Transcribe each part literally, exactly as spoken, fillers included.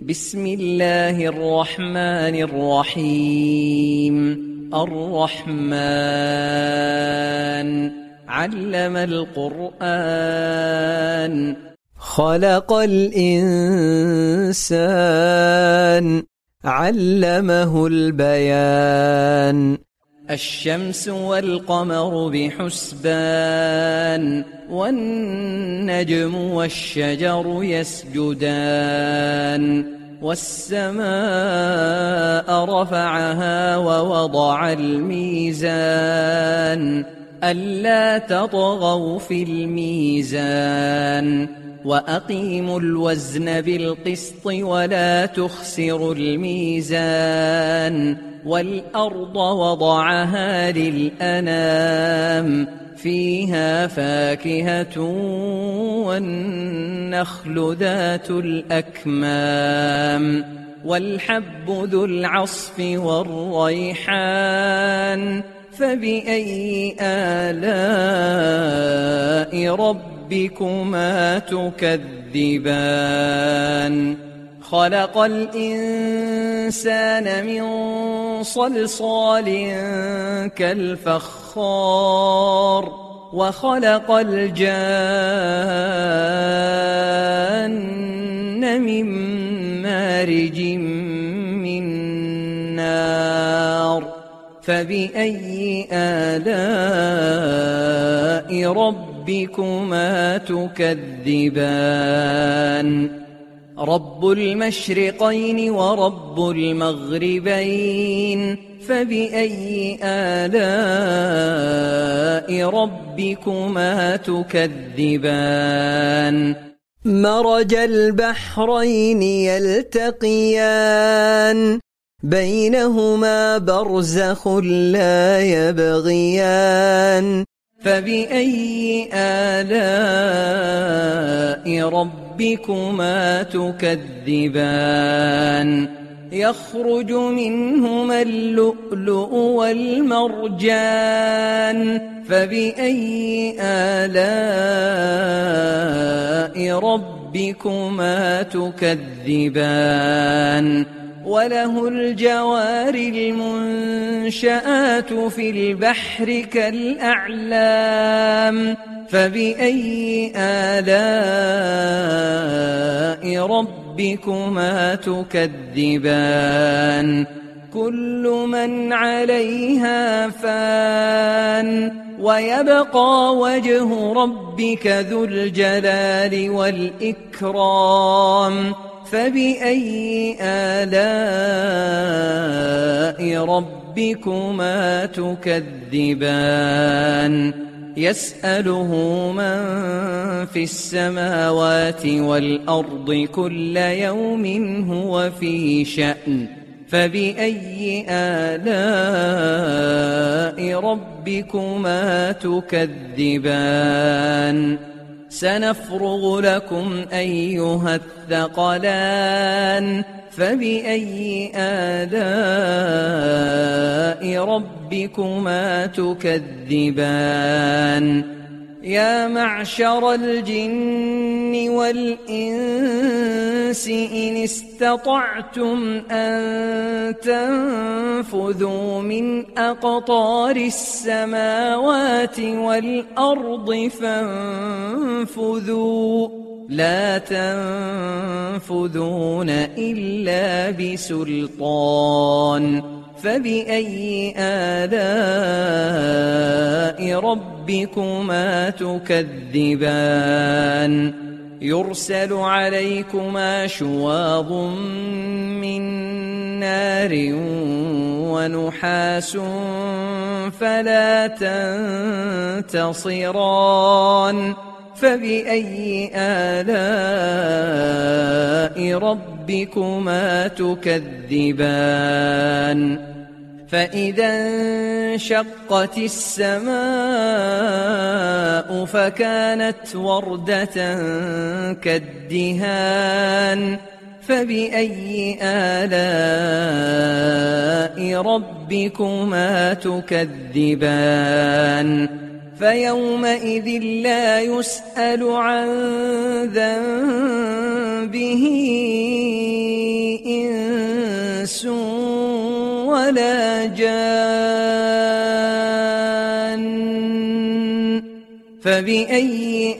بسم الله الرحمن الرحيم. الرحمن علم القرآن خلق الإنسان علمه البيان. الشمس والقمر بحسبان والنجم والشجر يسجدان والسماء رفعها ووضع الميزان ألا تطغوا في الميزان وأقيموا الوزن بالقسط ولا تخسروا الميزان والأرض وضعها للأنام فيها فاكهة والنخل ذات الأكمام والحب ذو العصف والريحان فبأي آلاء ربكما تكذبان. خلق الإنسان من صلصال كالفخار وخلق الجان من مارج من نار فبأي آلاء ربكما تكذبان. رب المشرقين ورب المغربين فبأي آلاء ربكما تكذبان. مرج البحرين يلتقيان بينهما برزخ لا يبغيان فبأي آلاء ربكما تكذبان. يخرج منهما اللؤلؤ والمرجان فبأي آلاء ربكما تكذبان. وله الجوار المنشآت في البحر كالأعلام فبأي آلاء ربكما تكذبان. كل من عليها فان ويبقى وجه ربك ذو الجلال والإكرام فبأي آلاء ربكما تكذبان. يسأله من في السماوات والأرض كل يوم هو في شأن فبأي آلاء ربكما تكذبان. سنفرغ لكم أيها الثقلان فبأي آلاء ربكما تكذبان. يا معشر الجن والإنس إن استطعتم أن تنفذوا من أقطار السماوات والأرض فانفذوا لا تنفذون إلا بسلطان فبأي آلاء ربكما تكذبان. يرسل عليكما شواظ من نار ونحاس فلا تنتصران فبأي آلاء ربكما تكذبان. فإذا انشقت السماء فكانت وردة كالدهان فبأي آلاء ربكما تكذبان. فيومئذ لا يسأل عن ذنبه ولا جان فبأي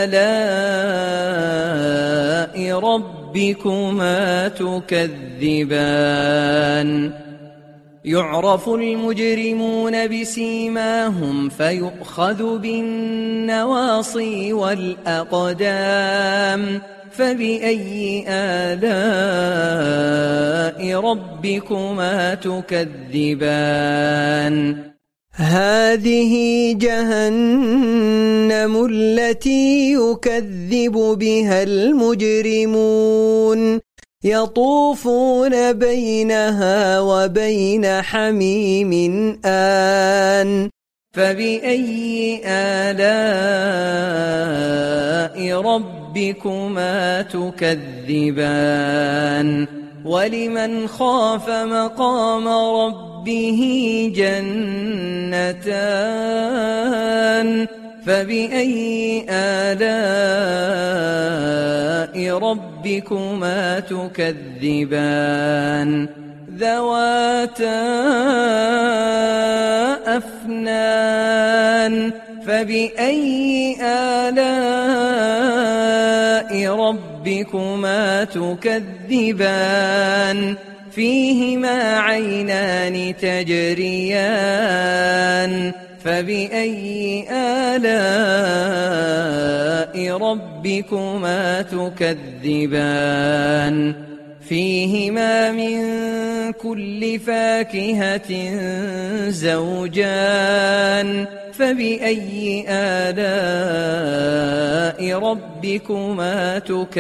آلاء ربكما تكذبان يعرف المجرمون بسيماهم فيؤخذ بالنواصي والأقدام فبأي آلاء ربكما تكذبان هذه جهنم التي يكذب بها المجرمون يطوفون بينها وبين حميم آن فبأي آلاء ربكما تكذبان ولمن خاف مقام ربه جنتان فبأي آلاء ربكما تكذبان ذواتا أفنان فبأي آلاء ربكما تكذبان فيهما عينان تجريان فبأي آلاء ربكما تكذبان فيهما من كل فاكهة زوجان فبأي آلاء ربكما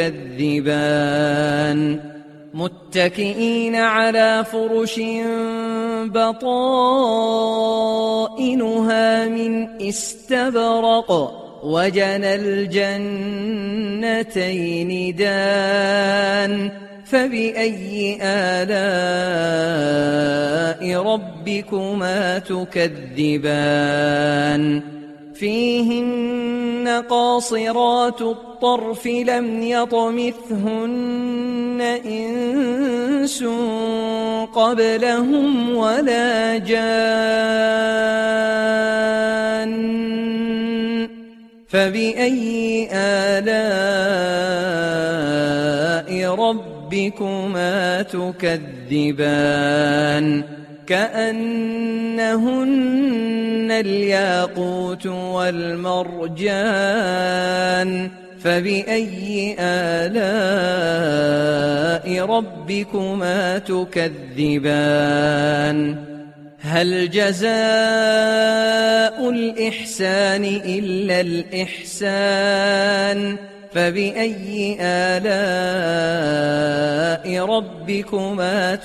تكذبان متكئين على فرش بطائنها من استبرق وجنى الجنتين دان فبأي آلاء ربكما تكذبان فيهن قاصرات الطرف لم يطمثهن إنس قبلهم ولا جان فبأي آلاء ربكما تكذبان كأنهن الياقوت والمرجان فبأي آلاء ربكما تكذبان هل جزاء الإحسان إلا الإحسان فبأي آلاء ربكما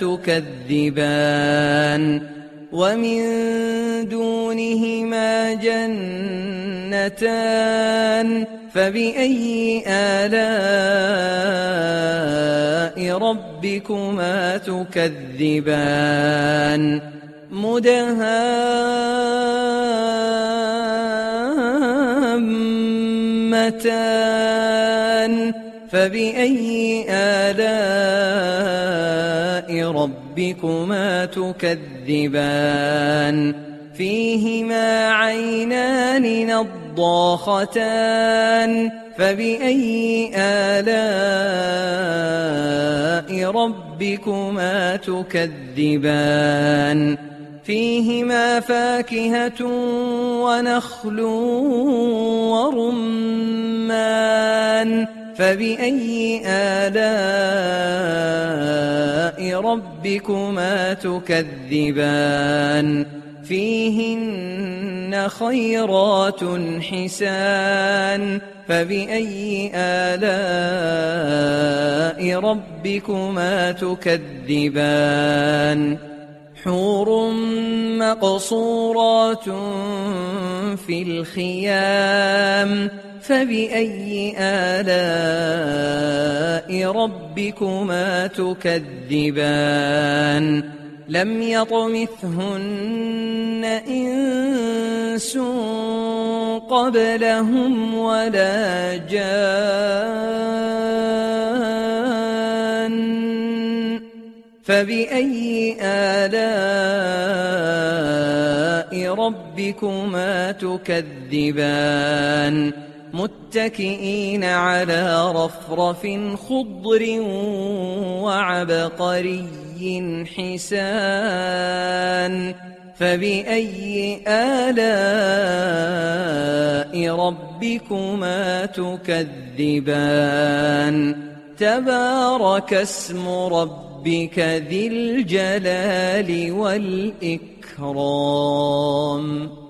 تكذبان ومن دونهما جنتان فبأي آلاء ربكما تكذبان مدهامتان فبأي آلاء ربكما تكذبان فيهما عينان نضاختان فبأي آلاء ربكما تكذبان فيهما فاكهة ونخل ورمان فبأي آلاء ربكما تكذبان فيهن خيرات حسان فبأي آلاء ربكما تكذبان حور مقصورات في الخيام فبأي آلاء ربكما تكذبان لم يطمثهن إنس قبلهم ولا جان فبأي آلاء ربكما تكذبان متكئين على رفرف خضر وعبقري حسان فبأي آلاء ربكما تكذبان تبارك اسم ربك ذي الجلال والإكرام.